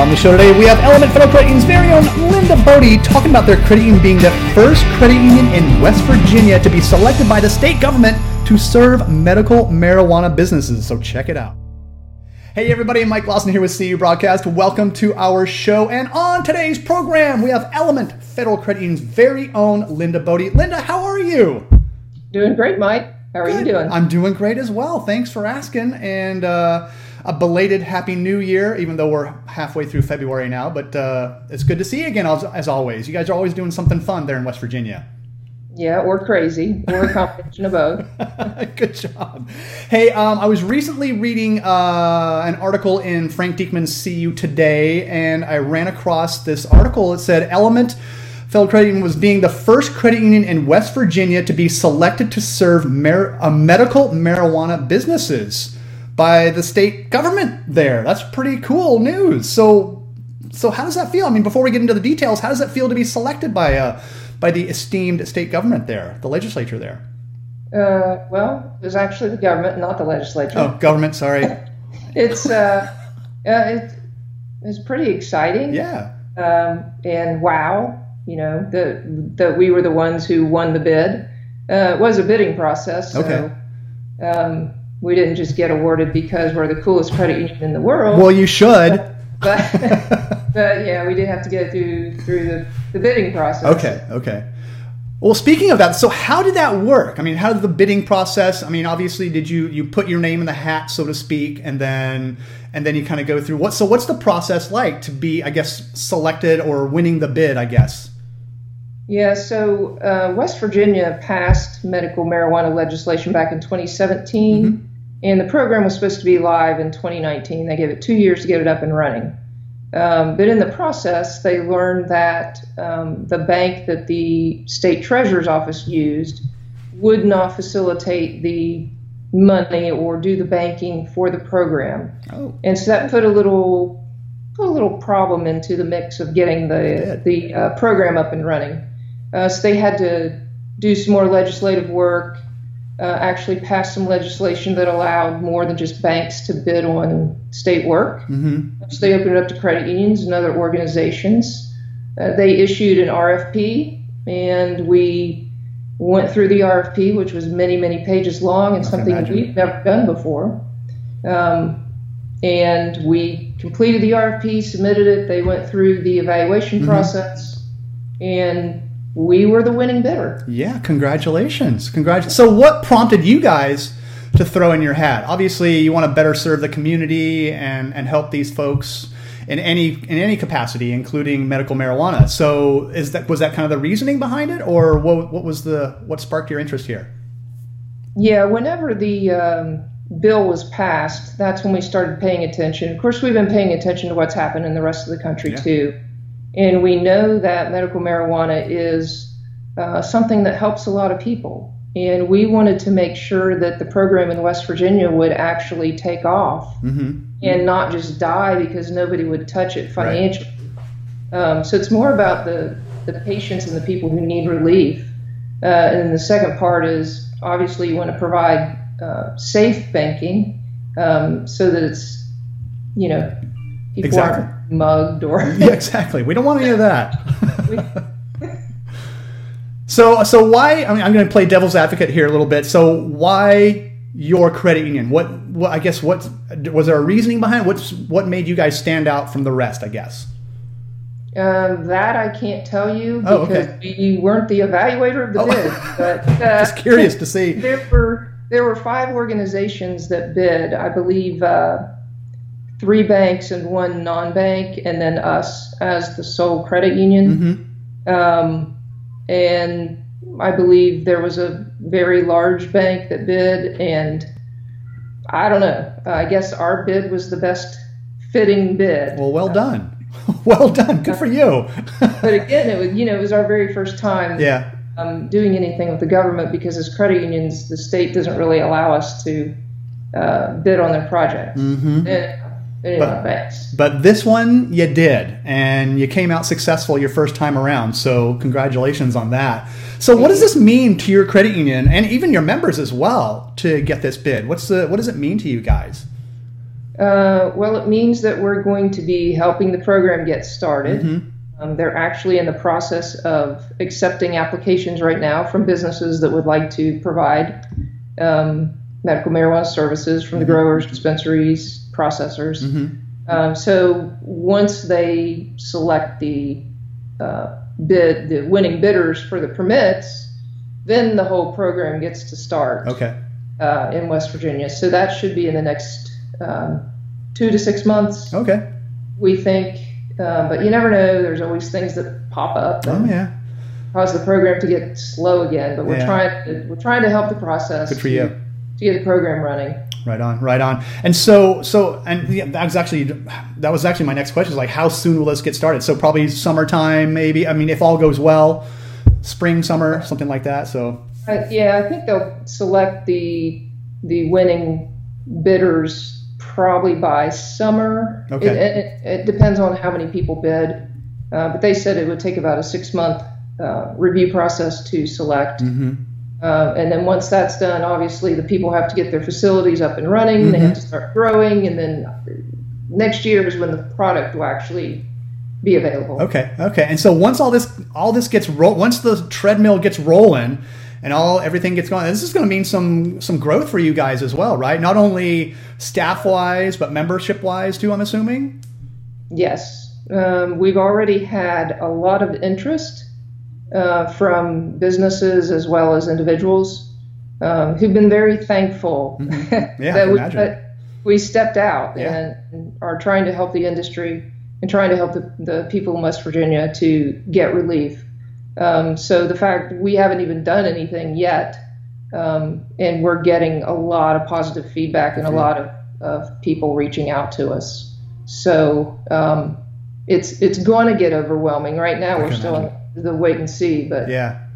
On the show today, we have Element Federal Credit Union's very own Linda Bodie talking about their credit union being the first credit union in West Virginia to be selected by the state government to serve medical marijuana businesses. So check it out. Hey everybody, Mike Lawson here with CU Broadcast. Welcome to our show. And on today's program, we have Element Federal Credit Union's very own Linda Bodie. Linda, how are you? Doing great, Mike. How are you doing? I'm doing great as well. Thanks for asking. And a belated Happy New Year, even though we're halfway through February now. But it's good to see you again, as always. You guys are always doing something fun there in West Virginia. Yeah, or crazy, or a combination of both. Good job. Hey, I was recently reading an article in Frank Diekman's CU Today, and I ran across this article. It said Element Federal Credit Union was being the first credit union in West Virginia to be selected to serve medical marijuana businesses by the state government there. That's pretty cool news. So how does that feel? I mean, before we get into the details, how does it feel to be selected by the esteemed state government there, the legislature there? Well, it was actually the government, not the legislature. Oh, government, sorry. It's pretty exciting. Yeah. And wow, that we were the ones who won the bid. It was a bidding process. So, okay. We didn't just get awarded because we're the coolest credit union in the world. Well, you should. But yeah, we did have to get through the bidding process. Okay. Well, speaking of that, so how did that work? I mean, how did the bidding process? I mean, obviously, did you put your name in the hat, so to speak, and then you kind of go through what's the process like to be, I guess, selected or winning the bid, I guess? Yeah, so West Virginia passed medical marijuana legislation back in 2017, and the program was supposed to be live in 2019. They gave it 2 years to get it up and running. But in the process, they learned that the bank that the state treasurer's office used would not facilitate the money or do the banking for the program. Oh. And so that put a little problem into the mix of getting the program up and running. So they had to do some more legislative work, actually pass some legislation that allowed more than just banks to bid on state work. So they opened it up to credit unions and other organizations. They issued an RFP, and we went through the RFP, which was many, many pages long and something we've never done before. And we completed the RFP, submitted it. They went through the evaluation process, and we were the winning bidder. Yeah, congratulations. So what prompted you guys to throw in your hat? Obviously, you want to better serve the community and help these folks in any capacity, including medical marijuana. So was that kind of the reasoning behind it, or what sparked your interest here? Yeah, whenever the bill was passed, that's when we started paying attention. Of course, we've been paying attention to what's happened in the rest of the country too. And we know that medical marijuana is something that helps a lot of people. And we wanted to make sure that the program in West Virginia would actually take off and not just die because nobody would touch it financially. Right. So it's more about the patients and the people who need relief. And the second part is obviously you want to provide safe banking so that it's, people aren't mugged or yeah, exactly. We don't want any of that. So why? I mean, I'm going to play devil's advocate here a little bit. So why your credit union? What I guess was there a reasoning behind it? What made you guys stand out from the rest? I guess. That I can't tell you because we weren't the evaluator of the bid. But just curious to see. There were 5 organizations that bid. I believe 3 banks and 1 non-bank, and then us as the sole credit union. And I believe there was a very large bank that bid, and I don't know. I guess our bid was the best fitting bid. Well, well done. Well done. Good for you. But again, it was our very first time doing anything with the government because as credit unions, the state doesn't really allow us to bid on their projects. But this one you did, and you came out successful your first time around. So congratulations on that. So what does this mean to your credit union and even your members as well to get this bid? What does it mean to you guys? Well, it means that we're going to be helping the program get started. Mm-hmm. They're actually in the process of accepting applications right now from businesses that would like to provide medical marijuana services from the growers, dispensaries, processors. Mm-hmm. So once they select the winning bidders for the permits, then the whole program gets to start. Okay. In West Virginia. So that should be in the next 2 to 6 months. Okay. We think, but you never know. There's always things that pop up and cause the program to get slow again. But we're trying to help the process. Good for you. To get the program running. Right on. And so that was actually my next question. Is like, how soon will this get started? So probably summertime, maybe. I mean, if all goes well, spring, summer, something like that. So. I think they'll select the winning bidders probably by summer. Okay. It depends on how many people bid, but they said it would take about a 6-month review process to select. Mm-hmm. And then once that's done, obviously the people have to get their facilities up and running. Mm-hmm. They have to start growing, and then next year is when the product will actually be available. Okay. And so once all this gets once the treadmill gets rolling and everything gets going, this is going to mean some growth for you guys as well, right? Not only staff wise, but membership wise too, I'm assuming. Yes, we've already had a lot of interest from businesses as well as individuals who've been very thankful that we stepped out and are trying to help the industry and trying to help the people in West Virginia to get relief. So the fact we haven't even done anything yet, and we're getting a lot of positive feedback and a lot of people reaching out to us. So it's going to get overwhelming. Right now we're still in the wait and see, but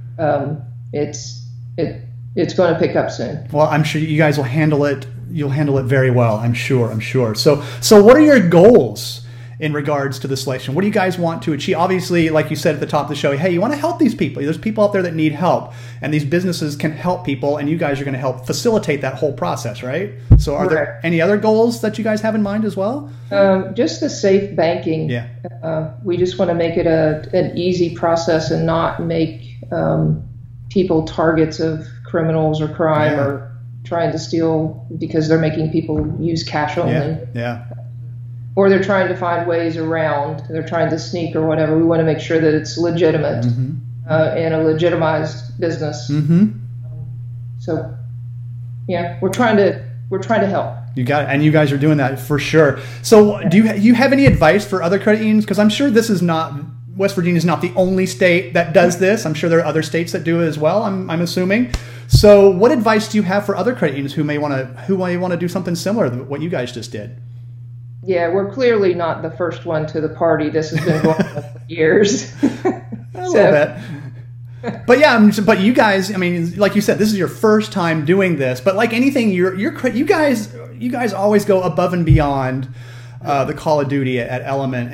it's going to pick up soon. Well, I'm sure you guys will handle it. You'll handle it very well. I'm sure. So what are your goals in regards to the selection? What do you guys want to achieve? Obviously, like you said at the top of the show, hey, you want to help these people. There's people out there that need help, and these businesses can help people, and you guys are going to help facilitate that whole process, right? So are there any other goals that you guys have in mind as well? Just the safe banking. Yeah. We just want to make it an easy process and not make people targets of criminals or crime or trying to steal because they're making people use cash only. Yeah. Or they're trying to find ways around. They're trying to sneak or whatever. We want to make sure that it's legitimate and a legitimized business. Mm-hmm. So, we're trying to help. You got it, and you guys are doing that for sure. So, do you have any advice for other credit unions? Because I'm sure West Virginia is not the only state that does this. I'm sure there are other states that do it as well. I'm assuming. So, what advice do you have for other credit unions who may want to do something similar to what you guys just did? Yeah, we're clearly not the first one to the party. This has been going on for years. A little bit. But you guys, I mean, like you said, this is your first time doing this. But like anything, you guys always go above and beyond the call of duty at Element,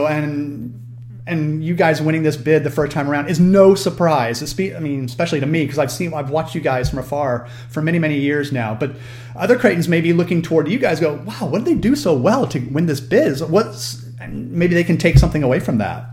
and you guys winning this bid the first time around is no surprise. Especially to me, because I've watched you guys from afar for many, many years now. But other credit unions may be looking toward you guys. Go, wow, what did they do so well to win this bid? Maybe they can take something away from that.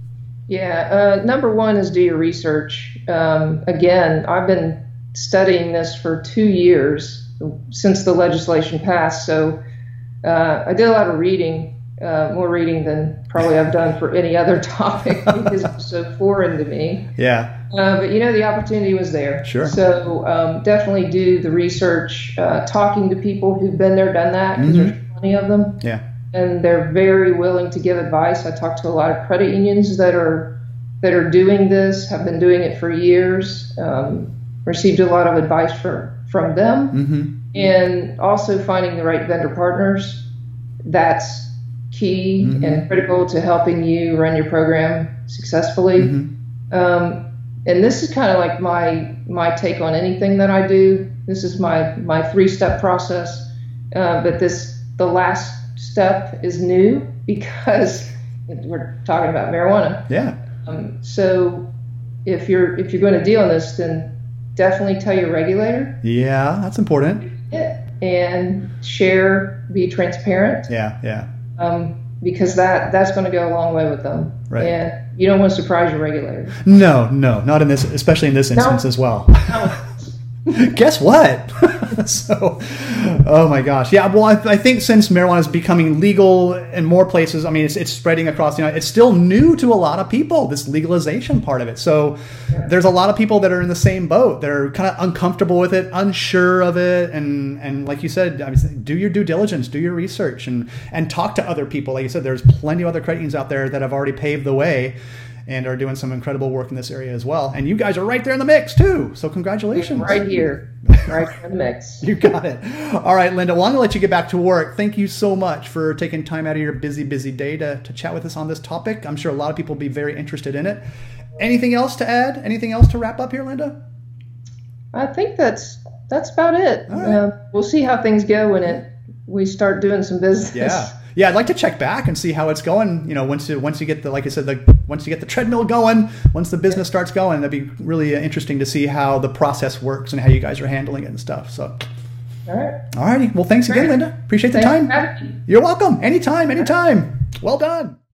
Yeah, number one is do your research. Again, I've been studying this for 2 years since the legislation passed. So I did a lot of reading. More reading than probably I've done for any other topic because it's so foreign to me. Yeah. But the opportunity was there. Sure. So definitely do the research, talking to people who've been there, done that, because there's plenty of them. Yeah. And they're very willing to give advice. I talked to a lot of credit unions that are doing this, have been doing it for years, received a lot of advice from them, and also finding the right vendor partners. That's key and critical to helping you run your program successfully. And this is kind of like my take on anything that I do. This is my 3-step process, but the last step is new because we're talking about marijuana. Yeah. So if you're going to deal in this, then definitely tell your regulator. Yeah, that's important. and share, be transparent. Yeah. Because that's going to go a long way with them. Right. And you don't want to surprise your regulators. No, not in this, especially in this instance as well. Guess what? So, oh my gosh. Yeah, well, I think since marijuana is becoming legal in more places, I mean, it's spreading across the United. It's still new to a lot of people, this legalization part of it. So there's a lot of people that are in the same boat. They're kind of uncomfortable with it, unsure of it. And like you said, I mean, do your due diligence, do your research, and talk to other people. Like you said, there's plenty of other credit unions out there that have already paved the way and are doing some incredible work in this area as well. And you guys are right there in the mix too. So congratulations. Right here. Right in the mix. You got it. All right, Linda. Well, I'm going to let you get back to work. Thank you so much for taking time out of your busy day to chat with us on this topic. I'm sure a lot of people will be very interested in it. Anything else to add? Anything else to wrap up here, Linda? I think that's about it. Right. We'll see how things go when we start doing some business. Yeah, I'd like to check back and see how it's going. You know, once you get the, like I said, once you get the treadmill going, once the business starts going, that'd be really interesting to see how the process works and how you guys are handling it and stuff. So, all right. All righty. Well, thanks again, Linda. Appreciate the time. You're welcome. Anytime. Well done.